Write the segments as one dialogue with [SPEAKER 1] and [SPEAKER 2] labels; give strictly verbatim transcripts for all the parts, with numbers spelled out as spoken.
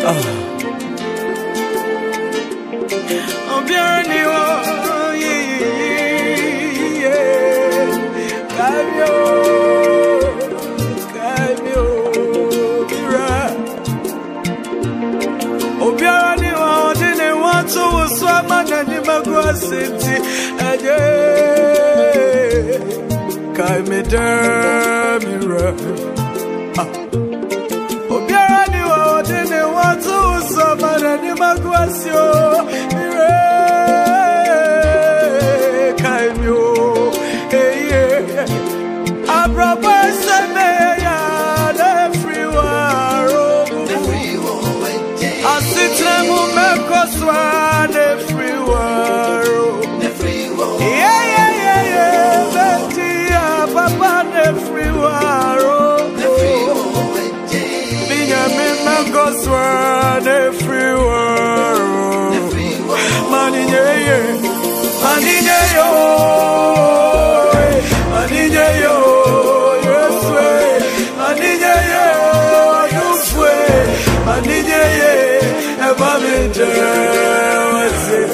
[SPEAKER 1] City, Kai me Dermira. Obiara ni wa odene watu usomana ni magwasio. Kai me o, Abraba semeya the free waro. Asitra mu mekoswa the free waro. Yeah, yeah, yeah, yeah. Betia, Papa, the free waro. Benjamin Mankoswa, the free waro. Money, yeah, yeah. Money, yeah, yo. Money, yeah, yo. Yes, way. Money, yeah, yeah. Yes, way. Money, yeah, yeah. Ever been there, what's it?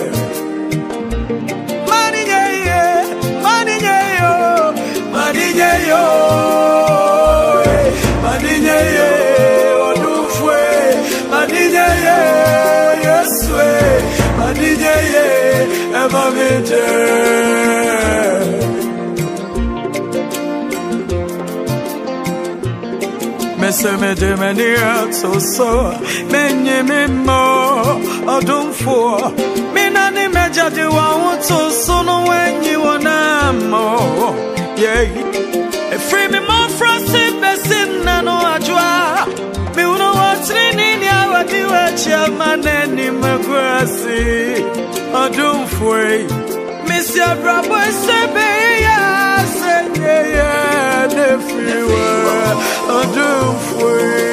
[SPEAKER 1] Mese me de mania so so menye me mo odumfo me na ni meja de wa so so no when you wanna mo yeah e free me more frosty besin na no ajwa me uno watri ni ni awadi wa chama na ni magrasi odumfo me si abrabo se be ya se ya the free world odumfo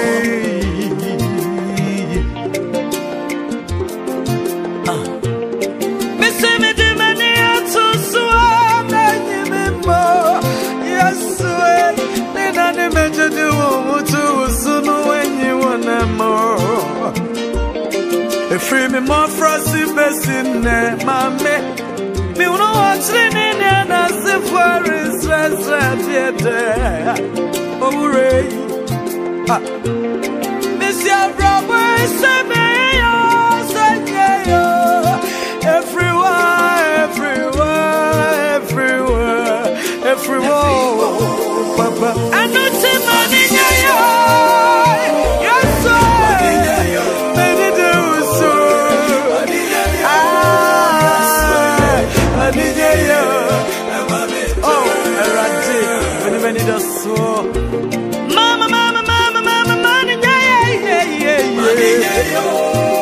[SPEAKER 1] ah me se me de mania to so na ni me mo yes we ni na ni me je do to so no when you wanna more e free me more frosty besin na mame me uno watching in and as if for is stress there oh ray ah miss your brother say me everywhere everywhere everywhere everywhere papa I know see money yo yes sir many do so oh eradi when many do so mama mama mama mama money yeah yeah yeah money yeah yo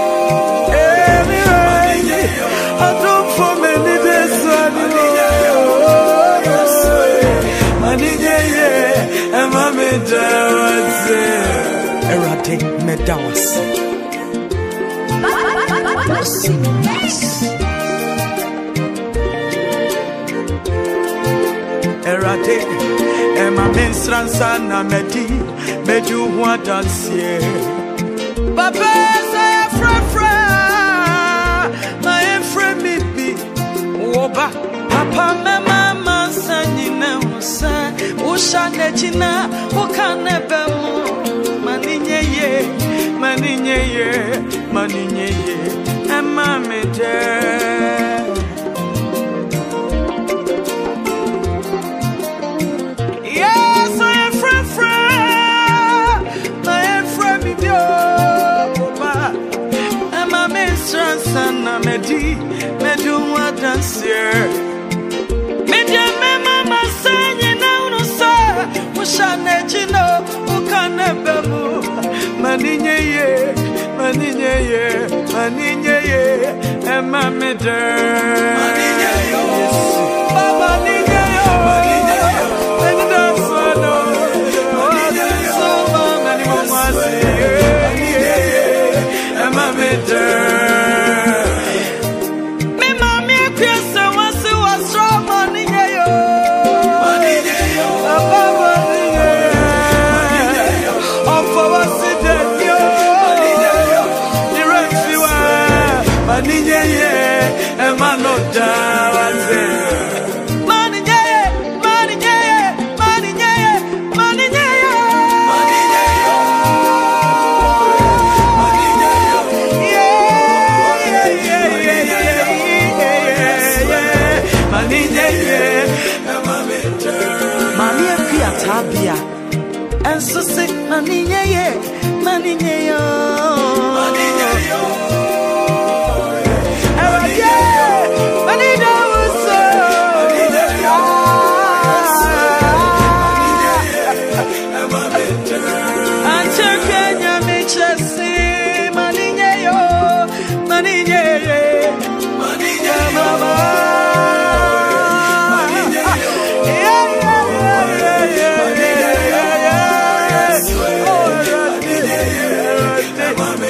[SPEAKER 1] I don't for many days money yeah yo money yeah yeah and mama dance eradi me dance erade ema minstransa na medi medu ho adansie papa say fra fra my friend me bi oba papa mama sanyina usa usha nejina ukane bemu maninye ye maninye ye maninye ye ema me de sana medi medu wa dancer media me mama sanye na uno sa mushane jino ukane bemu maninye ye maninye ye maninye ye ema mede maninye yo baba maninye yo maninye yo eni danso no maninye yo so mama ni mama si maninye ye ema mede and so sick, Maninia, Maninia, Maninia, Manina was so. Until Kenya makes us see, Maninia, Maninia, Maninia, Mama.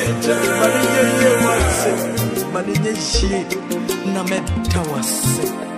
[SPEAKER 1] She na metawase.